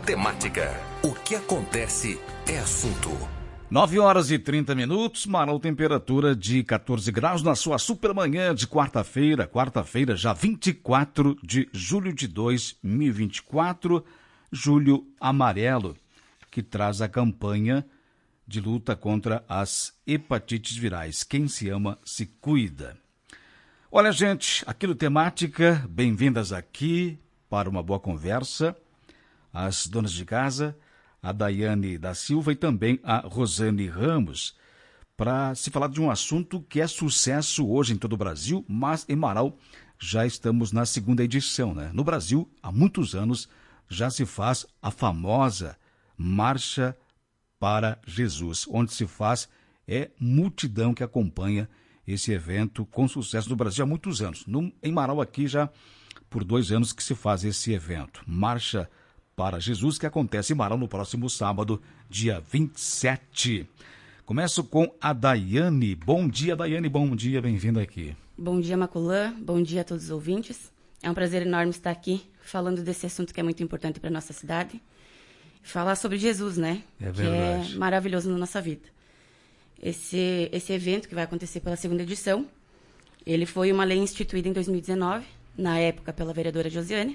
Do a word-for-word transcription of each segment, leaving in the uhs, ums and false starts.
temática. O que acontece é assunto. nove horas e trinta minutos, Marau, temperatura de quatorze graus na sua supermanhã de quarta-feira, quarta-feira, já vinte e quatro de julho de dois mil e vinte e quatro, julho amarelo, que traz a campanha de luta contra as hepatites virais. Quem se ama, se cuida. Olha, gente, aqui no Temática, bem-vindas aqui para uma boa conversa, as donas de casa, a Daiane da Silva e também a Rosane Ramos, para se falar de um assunto que é sucesso hoje em todo o Brasil, mas em Marau já estamos na segunda edição, né? No Brasil, há muitos anos, já se faz a famosa Marcha para Jesus, onde se faz é multidão que acompanha esse evento com sucesso no Brasil há muitos anos. No, em Marau aqui já por dois anos que se faz esse evento, Marcha para Jesus, que acontece em Marau no próximo sábado, dia vinte e sete. Começo com a Daiane. Bom dia, Daiane, bom dia, bem-vinda aqui. Bom dia, Maculã, bom dia a todos os ouvintes. É um prazer enorme estar aqui falando desse assunto que é muito importante para a nossa cidade. Falar sobre Jesus, né? É verdade. Que é maravilhoso na nossa vida. Esse, esse evento que vai acontecer pela segunda edição, ele foi uma lei instituída em dois mil e dezenove, na época pela vereadora Josiane.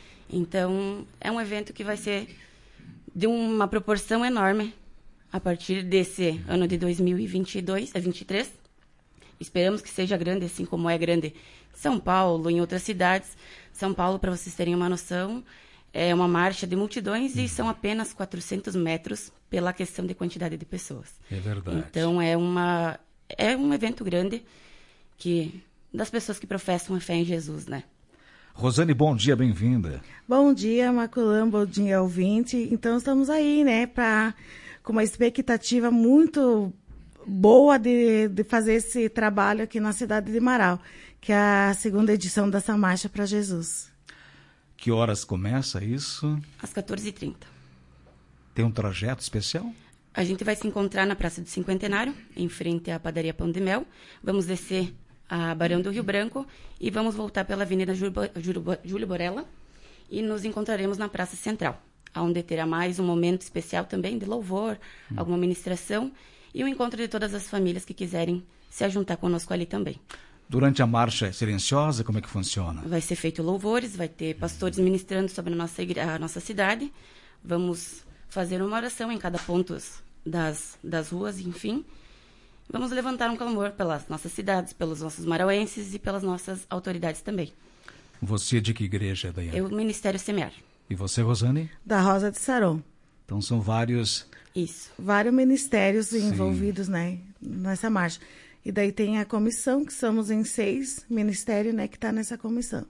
Então, é um evento que vai ser de uma proporção enorme a partir desse ano de dois mil e vinte e dois, a vinte e três. Esperamos que seja grande, assim como é grande São Paulo, em outras cidades. São Paulo, para vocês terem uma noção, é uma marcha de multidões e são apenas quatrocentos metros pela questão de quantidade de pessoas. É verdade. Então, é, uma, é um evento grande que, das pessoas que professam a fé em Jesus, né? Rosane, bom dia, bem-vinda. Bom dia, Maculã, bom dia, ouvinte. Então, estamos aí, né, pra, com uma expectativa muito boa de, de fazer esse trabalho aqui na cidade de Marau, que é a segunda edição dessa Marcha para Jesus. Que horas começa isso? Às quatorze e trinta. Tem um trajeto especial? A gente vai se encontrar na Praça do Cinquentenário, em frente à padaria Pão de Mel. Vamos descer a Barão do Rio Branco e vamos voltar pela Avenida Júlio Borella e nos encontraremos na Praça Central, onde terá mais um momento especial também de louvor, hum. alguma ministração e o encontro de todas as famílias que quiserem se ajuntar conosco ali também. Durante a marcha é silenciosa? Como é que funciona? Vai ser feito louvores, vai ter pastores ministrando sobre a nossa, igre- a nossa cidade. Vamos fazer uma oração em cada ponto das, das ruas, enfim. Vamos levantar um clamor pelas nossas cidades, pelos nossos marauenses e pelas nossas autoridades também. Você é de que igreja, Daiane? Eu, Ministério Semear. E você, Rosane? Da Rosa de Saron. Então são vários... Isso. Vários ministérios Sim. envolvidos, né, nessa marcha. E daí tem a comissão, que somos em seis ministérios, né, que está nessa comissão.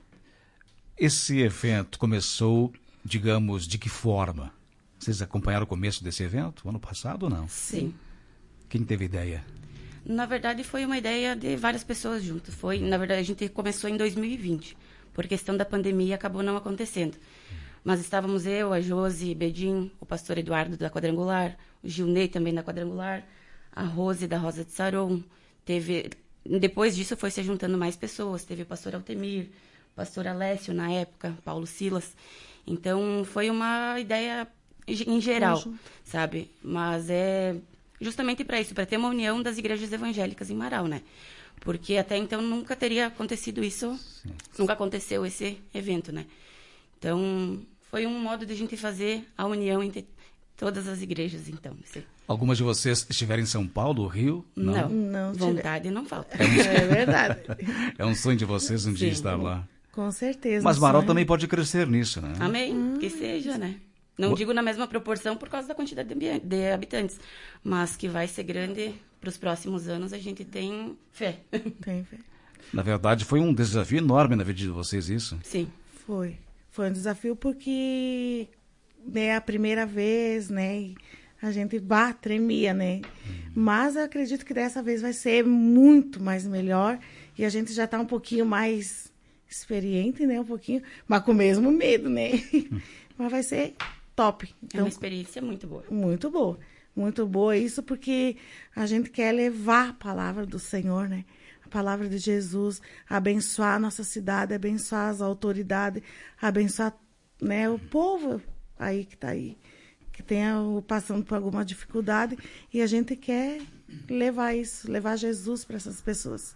Esse evento começou, digamos, de que forma? Vocês acompanharam o começo desse evento, ano passado ou não? Sim. Quem teve ideia? Na verdade, foi uma ideia de várias pessoas juntas. Foi, na verdade, a gente começou em dois mil e vinte. Por questão da pandemia, acabou não acontecendo. Mas estávamos eu, a Josi, Bedim, o pastor Eduardo da Quadrangular, o Gilney também da Quadrangular, a Rose da Rosa de Saron. Teve, depois disso foi se juntando mais pessoas. Teve o pastor Altemir, o pastor Alessio na época, Paulo Silas. Então, foi uma ideia em geral, Poxa. sabe? Mas é justamente para isso, para ter uma união das igrejas evangélicas em Marau, né? Porque até então nunca teria acontecido isso, Sim. nunca aconteceu esse evento, né? Então, foi um modo de a gente fazer a união entre todas as igrejas, então. Sim. Algumas de vocês estiverem em São Paulo, Rio? Não, não, não vontade não falta. É, um... é verdade. É um sonho de vocês um Sim. dia estar lá. Com certeza. Mas Marau também pode crescer nisso, né? Amém, hum. que seja, né? Não digo na mesma proporção por causa da quantidade de, de habitantes, mas que vai ser grande para os próximos anos, a gente tem fé. Tem fé. Na verdade, foi um desafio enorme na vida de vocês isso? Sim. Foi. Foi um desafio porque é a primeira vez, né? A gente bah, tremia, né? Hum. Mas eu acredito que dessa vez vai ser muito mais melhor e a gente já está um pouquinho mais experiente, né? Um pouquinho, mas com o mesmo medo, né? Hum. Mas vai ser top. Então, é uma experiência muito boa. Muito boa. Muito boa isso porque a gente quer levar a palavra do Senhor, né? A palavra de Jesus, abençoar a nossa cidade, abençoar as autoridades, abençoar, né, o povo aí que está aí, que tenha passando por alguma dificuldade, e a gente quer levar isso, levar Jesus para essas pessoas.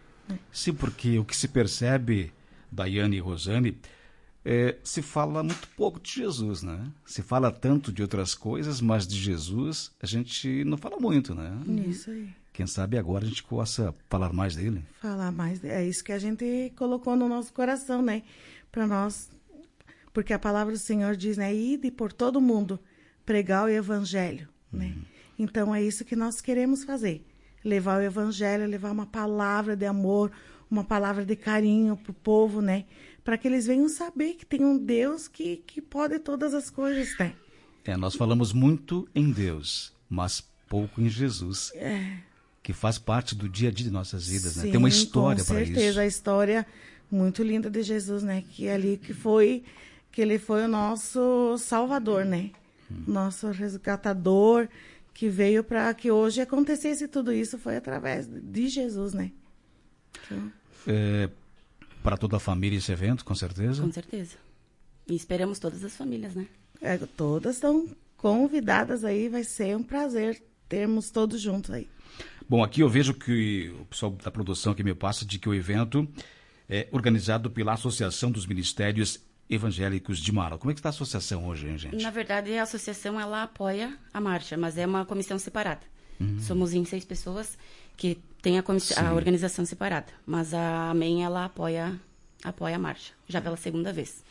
Sim, porque o que se percebe, Daiane e Rosane, é, se fala muito pouco de Jesus, né? Se fala tanto de outras coisas, mas de Jesus a gente não fala muito, né? Isso aí. Quem sabe agora a gente possa falar mais dele. Falar mais, é isso que a gente colocou no nosso coração, né? Para nós, porque a palavra do Senhor diz, né? Ide por todo mundo, pregar o evangelho, né? Uhum. Então é isso que nós queremos fazer. Levar o evangelho, levar uma palavra de amor, uma palavra de carinho para o povo, né? Para que eles venham saber que tem um Deus que, que pode todas as coisas, né? É, nós falamos muito em Deus, mas pouco em Jesus. É. Que faz parte do dia a dia de nossas vidas, Sim, né? Tem uma história para isso. Com certeza, a história muito linda de Jesus, né? Que é ali que foi, que ele foi o nosso salvador, né? Hum. Nosso resgatador, que veio para que hoje acontecesse tudo isso, foi através de Jesus, né? Então... É, para toda a família esse evento, com certeza? Com certeza. E esperamos todas as famílias, né? É, todas estão convidadas aí, vai ser um prazer termos todos juntos aí. Bom, aqui eu vejo que o pessoal da produção aqui me passa de que o evento é organizado pela Associação dos Ministérios Evangélicos de Marau. Como é que está a associação hoje, hein, gente? Na verdade, a associação ela apoia a marcha, mas é uma comissão separada. Uhum. Somos em seis pessoas que tem a, a organização separada, mas a AMEN ela apoia, apoia a marcha, já pela segunda vez.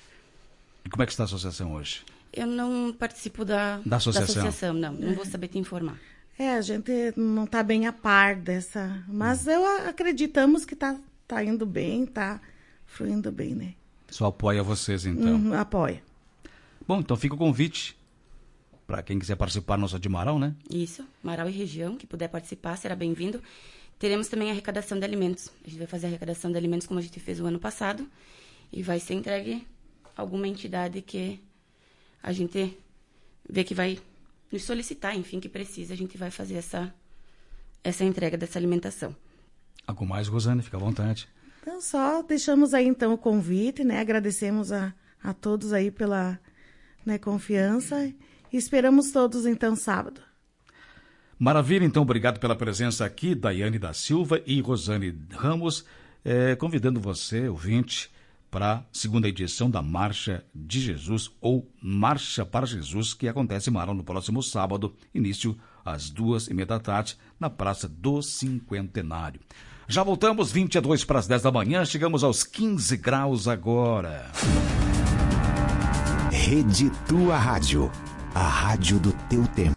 E como é que está a associação hoje? Eu não participo da, da, associação. da associação, não. Não vou saber te informar. É, a gente não está bem a par dessa, mas eu acreditamos que está tá indo bem, está fluindo bem, né? Só apoia vocês, então? Uhum, apoia. Bom, então fica o convite para quem quiser participar, não só de Marau, né? Isso, Marau e região, que puder participar, será bem-vindo. Teremos também a arrecadação de alimentos. A gente vai fazer a arrecadação de alimentos como a gente fez o ano passado e vai ser entregue a alguma entidade que a gente vê que vai nos solicitar, enfim, que precisa, a gente vai fazer essa, essa entrega dessa alimentação. Algo mais, Rosane? Fica à vontade. Então, só deixamos aí, então, o convite, né? Agradecemos a, a todos aí pela, né, confiança e esperamos todos, então, sábado. Maravilha, então, obrigado pela presença aqui, Daiane da Silva e Rosane Ramos, eh, convidando você, ouvinte, para a segunda edição da Marcha de Jesus, ou Marcha para Jesus, que acontece em Marau no próximo sábado, início às duas e meia da tarde, na Praça do Cinquentenário. Já voltamos, vinte e dois para as dez da manhã, chegamos aos quinze graus agora. Rede Tua Rádio, a rádio do teu tempo.